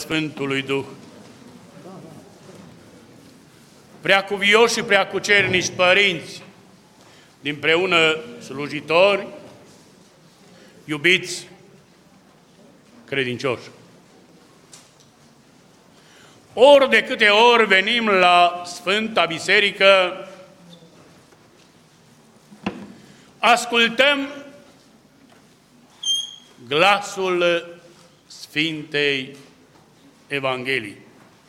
Sfântului Duh. Preacuvioși și preacucernici părinți, dinpreună slujitori, iubiți credincioși. Ori de câte ori venim la Sfânta Biserică, ascultăm glasul Sfintei Evangheliei.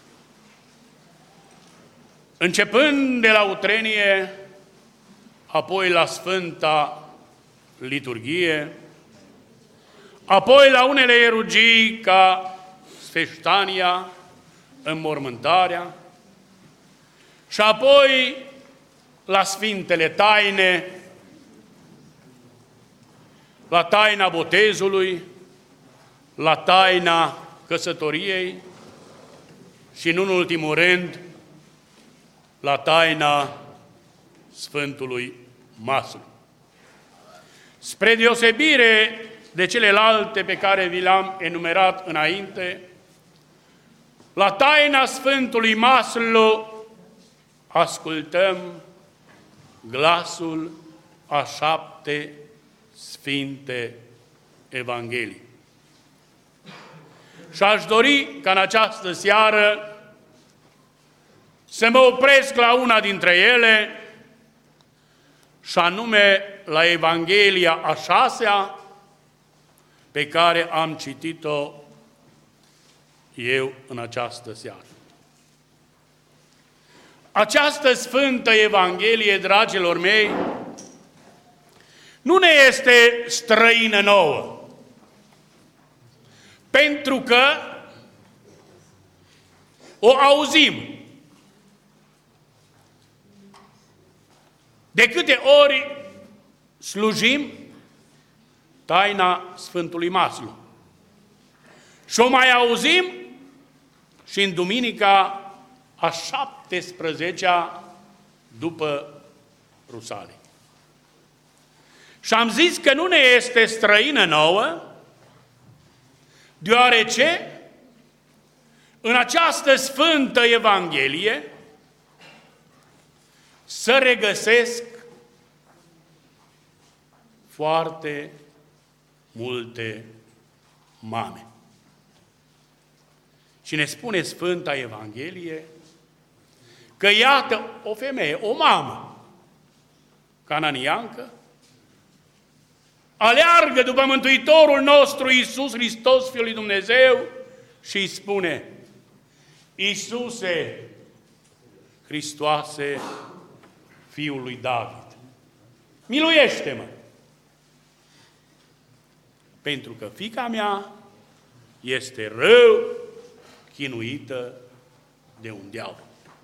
Începând de la utrenie, apoi la Sfânta Liturghie, apoi la unele erugii ca sfeștania, înmormântarea, și apoi la Sfintele Taine, la taina botezului, la taina căsătoriei și, nu în ultimul rând, la taina Sfântului Maslu. Spre deosebire de celelalte pe care vi le-am enumerat înainte, la taina Sfântului Maslu ascultăm glasul a 7 Sfinte Evanghelii. Și aș dori ca în această seară să mă opresc la una dintre ele, și anume la Evanghelia a 6-a, pe care am citit-o eu în această seară. Această Sfântă Evanghelie, dragilor mei, nu ne este străină nouă, pentru că o auzim. De câte ori slujim taina Sfântului Maslu și o mai auzim și în duminica a 17-a după Rusalii. Și am zis că nu ne este străină nouă, deoarece în această Sfântă Evanghelie se regăsesc foarte multe mame. Și ne spune Sfânta Evanghelie că iată o femeie, o mamă cananiancă, aleargă după Mântuitorul nostru Iisus Hristos, Fiul lui Dumnezeu, și îi spune: Iisuse Hristoase, Fiul lui David, miluiește-mă! Pentru că fiica mea este rău chinuită de un diavol.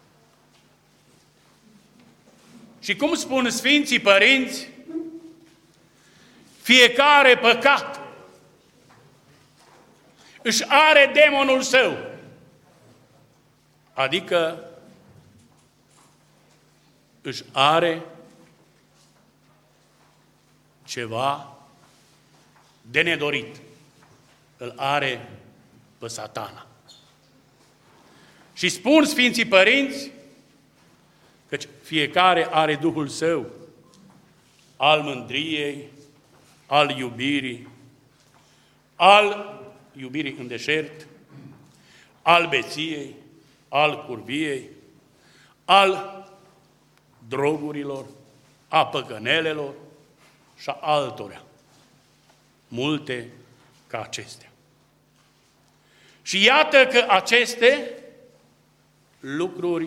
Și cum spun Sfinții Părinți, fiecare păcat își are demonul său, adică își are ceva de nedorit, îl are pe Satana. Și spun Sfinții Părinți că fiecare are Duhul său, al mândriei, al iubirii în deșert, al beției, al curviei, al drogurilor, a păcănelelor și a altora, multe ca acestea. Și iată că aceste lucruri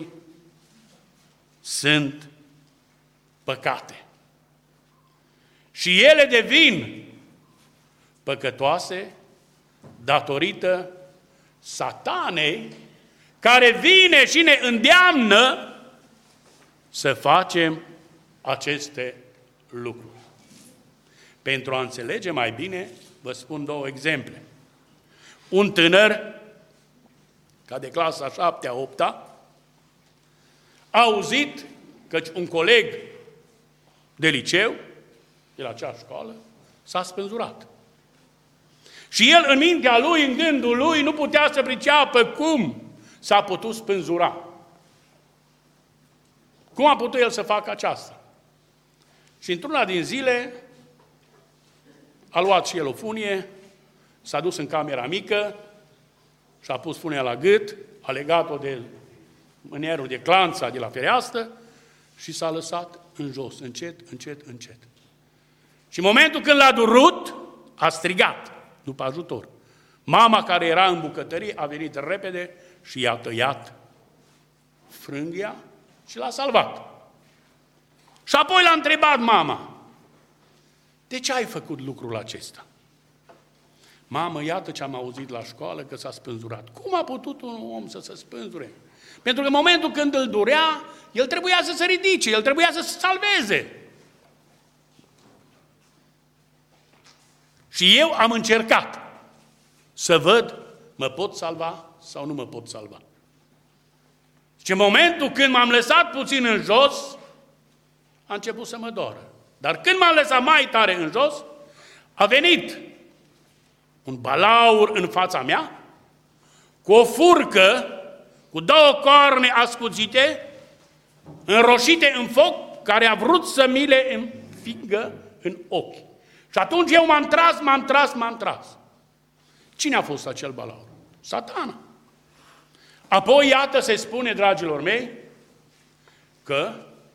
sunt păcate. Și ele devin păcătoase datorită Satanei, care vine și ne îndeamnă să facem aceste lucruri. Pentru a înțelege mai bine, vă spun 2 exemple. Un tânăr, ca de clasa 7-a, 8-a, a auzit că un coleg de liceu, de la acea școală, s-a spânzurat. Și el, în mintea lui, în gândul lui, nu putea să priceapă cum s-a putut spânzura. Cum a putut el să facă aceasta? Și într-una din zile a luat și el o funie, s-a dus în camera mică și a pus funia la gât, a legat-o de mânierul de clanța de la fereastră și s-a lăsat în jos, încet, încet, încet. Și în momentul când l-a durut, a strigat după ajutor. Mama care era în bucătărie a venit repede și i-a tăiat frânghia și l-a salvat. Și apoi l-a întrebat mama, de ce ai făcut lucrul acesta? Mamă, iată ce am auzit la școală că s-a spânzurat. Cum a putut un om să se spânzure? Pentru că în momentul când îl durea, el trebuia să se ridice, el trebuia să se salveze. Și eu am încercat să văd, mă pot salva sau nu mă pot salva. Și în momentul când m-am lăsat puțin în jos, a început să mă doară. Dar când m-am lăsat mai tare în jos, a venit un balaur în fața mea, cu o furcă, cu două corne ascuțite, înroșite în foc, care a vrut să mi le înfingă în ochi. Și atunci eu m-am tras. Cine a fost acel balaur? Satana. Apoi, iată, se spune, dragilor mei, că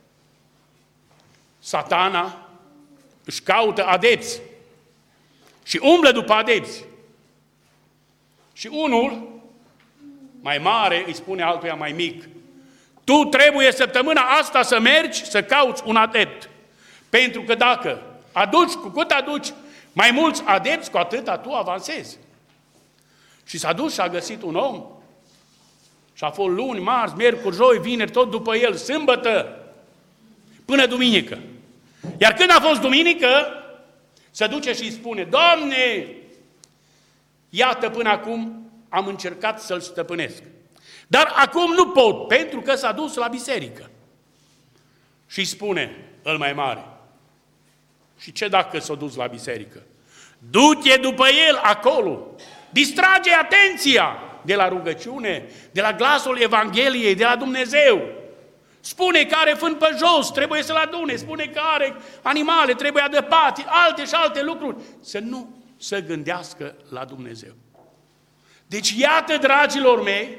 Satana își caută adepți și umblă după adepți. Și unul mai mare îi spune altuia mai mic, tu trebuie săptămâna asta să mergi să cauți un adept. Pentru că dacă cu cât aduci mai mulți adepți, cu atâta tu avansezi. Și s-a dus și a găsit un om și a fost luni, marți, miercuri, joi, vineri, tot după el, sâmbătă, până duminică. Iar când a fost duminică, se duce și îi spune, Doamne, iată până acum am încercat să-l stăpânesc. Dar acum nu pot, pentru că s-a dus la biserică. Și îi spune, îl mai mare, și ce dacă s-a dus la biserică? Du-te după el acolo, distrage atenția de la rugăciune, de la glasul Evangheliei, de la Dumnezeu. Spune că are fân pe jos, trebuie să-l adune, spune că are animale, trebuie adăpate, alte și alte lucruri. Să nu se gândească la Dumnezeu. Deci iată, dragilor mei,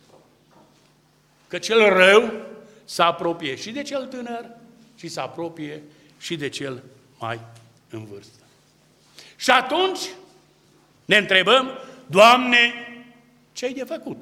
că cel rău se apropie și de cel tânăr și se apropie și de cel mai în vârstă. Și atunci ne întrebăm, Doamne, ce-ai de făcut?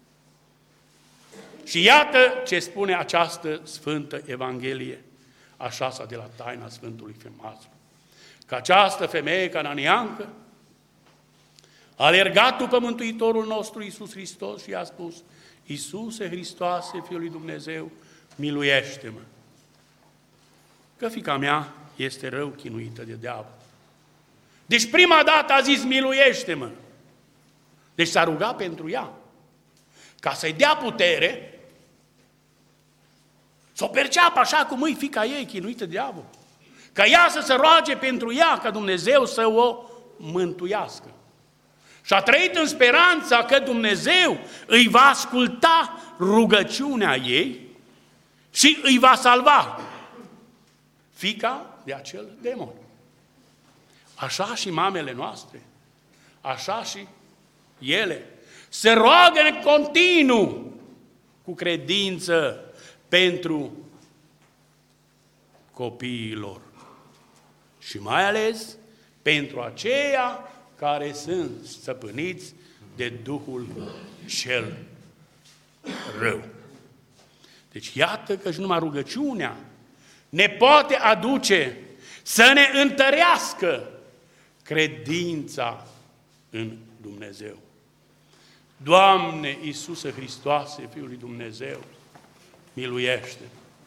Și iată ce spune această Sfântă Evanghelie, a șasea de la taina Sfântului Filmazul. Că această femeie cananeancă a alergat după Mântuitorul nostru Iisus Hristos și i-a spus, Iisuse Hristoase, Fiul lui Dumnezeu, miluiește-mă! Că fiica mea este rău chinuită de diavol. Deci prima dată a zis, miluiește-mă! Deci s-a rugat pentru ea, ca să-i dea putere, să o perceapă așa cum îi fiica ei chinuită de diavol. Ca ea să se roage pentru ea, ca Dumnezeu să o mântuiască. Și a trăit în speranța că Dumnezeu îi va asculta rugăciunea ei și îi va salva fiica de acel demon. Așa și mamele noastre, așa și ele se roagă în continuu cu credință pentru copiii lor. Și mai ales pentru aceia care sunt stăpâniți de Duhul cel rău. Deci iată că și numai rugăciunea ne poate aduce să ne întărească credința în Dumnezeu. Doamne Iisuse Hristoase, Fiul lui Dumnezeu, miluiește!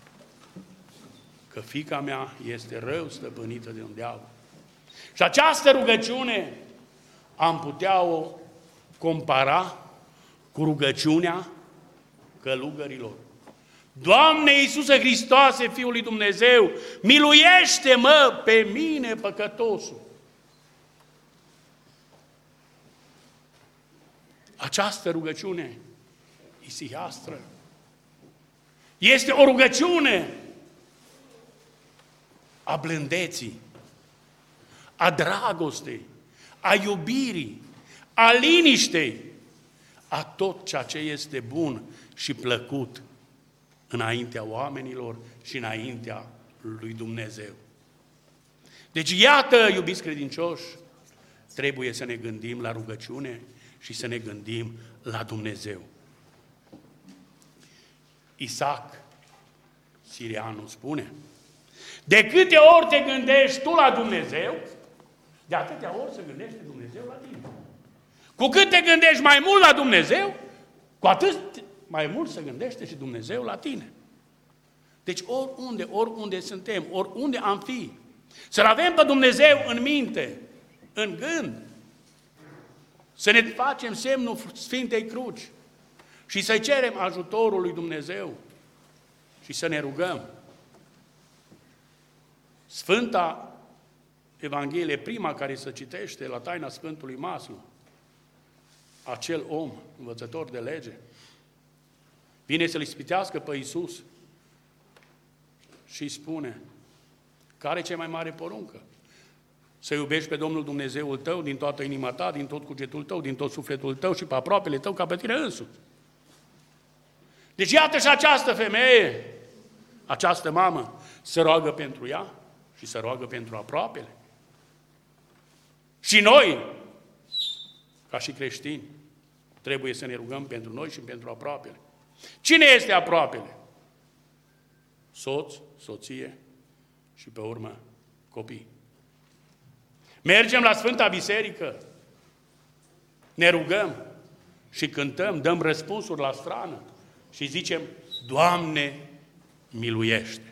Că fiica mea este rău stăpânită de un diavol. Și această rugăciune am putea o compara cu rugăciunea călugărilor. Doamne Iisuse Hristoase, Fiul lui Dumnezeu, miluiește-mă pe mine, păcătosul! Această rugăciune isiastră este o rugăciune a blândeții, a dragostei, a iubirii, a liniștei, a tot ceea ce este bun și plăcut înaintea oamenilor și înaintea lui Dumnezeu. Deci iată, iubiți credincioși, trebuie să ne gândim la rugăciune și să ne gândim la Dumnezeu. Isaac Sirianul spune: de câte ori te gândești tu la Dumnezeu, de atâtea ori se gândește Dumnezeu la tine. Cu cât te gândești mai mult la Dumnezeu, cu atât mai mult se gândește și Dumnezeu la tine. Deci oriunde suntem, oriunde am fi, să-L avem pe Dumnezeu în minte, în gând, să ne facem semnul Sfintei Cruci și să cerem ajutorul lui Dumnezeu și să ne rugăm. Sfânta Evanghelie, prima care se citește la taina Sfântului Maslu, acel om, învățător de lege, vine să-L ispitească pe Iisus și îi spune: care e cea mai mare poruncă? Să iubești pe Domnul Dumnezeul tău din toată inima ta, din tot cugetul tău, din tot sufletul tău și pe aproapele tău ca pe tine însuți. Deci iată și această femeie, această mamă, se roagă pentru ea și se roagă pentru aproapele. Și noi, ca și creștini, trebuie să ne rugăm pentru noi și pentru aproapele. Cine este aproapele? Soț, soție și pe urmă copii. Mergem la Sfânta Biserică, ne rugăm și cântăm, dăm răspunsuri la strană și zicem: Doamne, miluiește!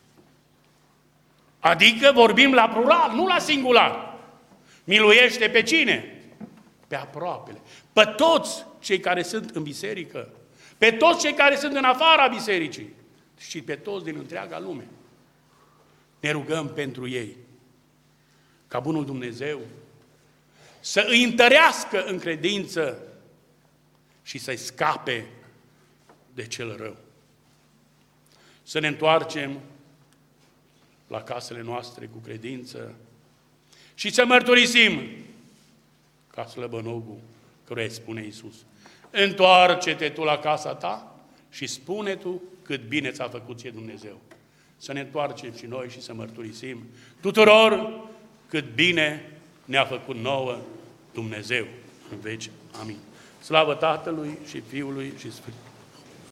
Adică vorbim la plural, nu la singular. Miluiește pe cine? Pe aproapele. Pe toți cei care sunt în biserică, pe toți cei care sunt în afara bisericii și pe toți din întreaga lume. Ne rugăm pentru ei, ca bunul Dumnezeu să îi întărească în credință și să-i scape de cel rău. Să ne întoarcem la casele noastre cu credință și să mărturisim ca slăbănogul căruia îi spune Iisus: întoarce-te tu la casa ta și spune tu cât bine ți-a făcut ție Dumnezeu. Să ne întoarcem și noi și să mărturisim tuturor cât bine ne-a făcut nouă Dumnezeu în veci. Amin. Slavă Tatălui și Fiului și Sfântului.